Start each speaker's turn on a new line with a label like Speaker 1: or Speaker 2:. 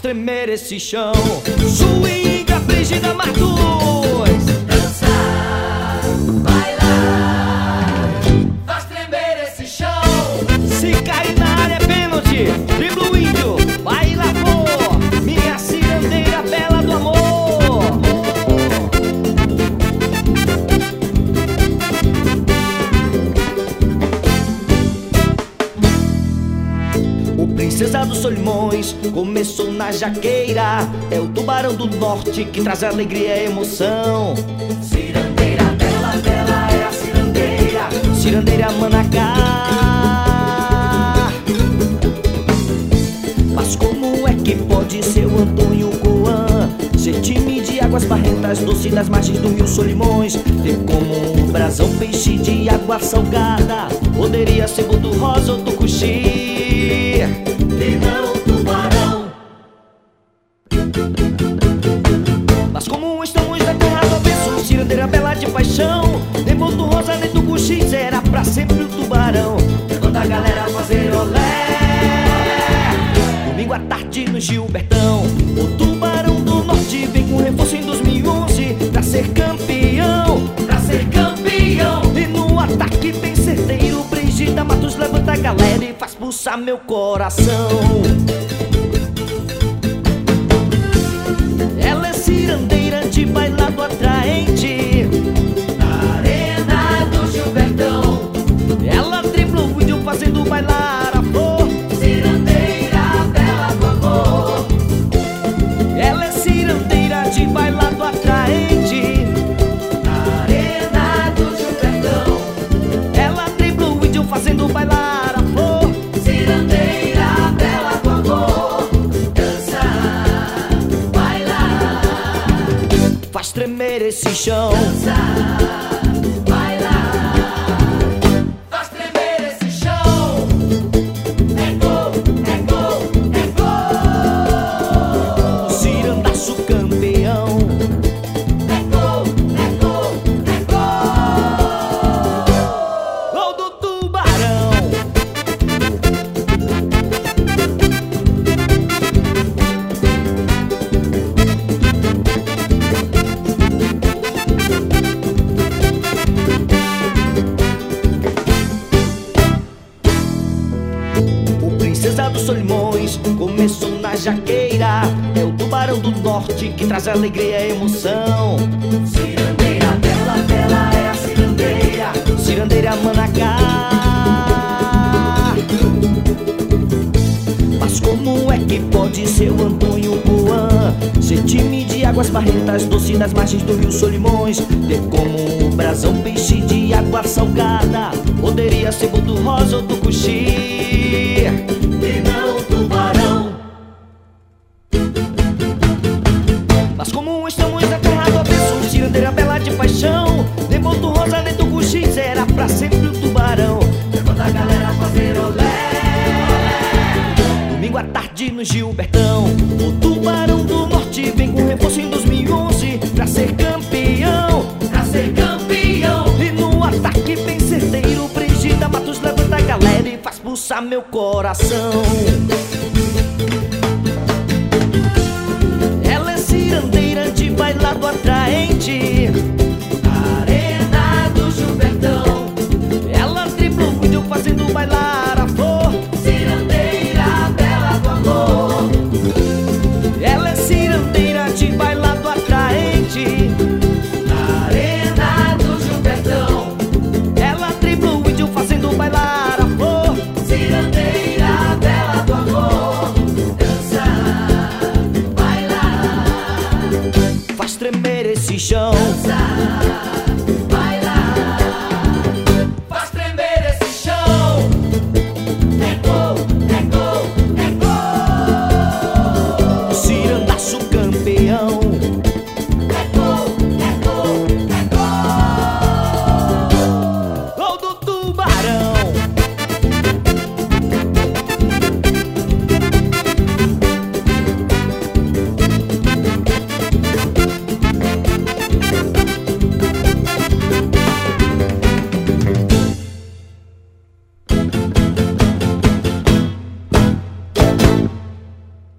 Speaker 1: tremer esse chão. Swinga, Brígida Matos.
Speaker 2: Dançar, bailar, faz tremer esse chão.
Speaker 1: Se cair na área é pênalti. Dribla o índio, baila amor. Minha cirandeira bela do amor. O Princesa dos Solimões começou na jaqueira. É o tubarão do norte que traz alegria e emoção.
Speaker 2: Cirandeira bela, bela é a cirandeira.
Speaker 1: Cirandeira Manacá. Mas como é que pode ser o Antônio Coan ser time de águas barrentas, doce das margens do rio Solimões, ter como um brasão peixe de água salgada? Poderia ser boto rosa ou tucuxi,
Speaker 2: E não tubarão.
Speaker 1: mas como estamos na terra do avesso, cirandeira bela de paixão, nem boto rosa nem tucuxi, será pra sempre o tubarão.
Speaker 2: Levanta a galera a fazer olé.
Speaker 1: Domingo à tarde no Gilbertão, o tubarão do norte vem com reforço em 2011 pra ser campeão.
Speaker 2: Pra ser campeão.
Speaker 1: E no ataque bem certeiro, Brígida Matos levanta a galera e faz pulsar meu coração. Ela é cirandeira de bailado atraente,
Speaker 2: Na arena do Gilbertão.
Speaker 1: ela dribla o índio fazendo bailar a flor.
Speaker 2: Cirandeira bela do amor.
Speaker 1: Ela é cirandeira de bailado atraente,
Speaker 2: Na arena do Gilbertão.
Speaker 1: ela dribla o índio fazendo bailar a flor.
Speaker 2: Cirandeira bela do amor. Dançar, bailar,
Speaker 1: Faz tremer esse chão.
Speaker 2: dançar, bailar, faz tremer esse chão. É gol, é gol, é gol.
Speaker 1: Cirandaço campeão.
Speaker 2: É gol, é gol, é gol.
Speaker 1: Gol do tubarão. O Princesa dos Solimões começou na jaqueira. É o tubarão do norte que traz alegria e emoção.
Speaker 2: Cirandeira bela, bela é a cirandeira.
Speaker 1: Cirandeira Manacá. Mas como é que pode ser o Antônio Coan ser time de águas barrentas, doce das margens do rio Solimões, ter como um brasão peixe de água salgada? Poderia ser boto rosa ou tucuxi,
Speaker 2: E não tubarão.
Speaker 1: mas como estamos na terra do avesso, cirandeira bela de paixão, nem boto rosa nem tucuxi, será pra sempre o tubarão.
Speaker 2: Levanta a galera a fazer olé.
Speaker 1: Domingo à tarde no Gilbertão, o tubarão do norte vem com reforço em 2011 pra ser campeão.
Speaker 2: Pra ser campeão.
Speaker 1: E no ataque bem certeiro, Brígida Matos levanta a galera e faz pulsar meu coração. Ela é cirandeira de bailado atraente,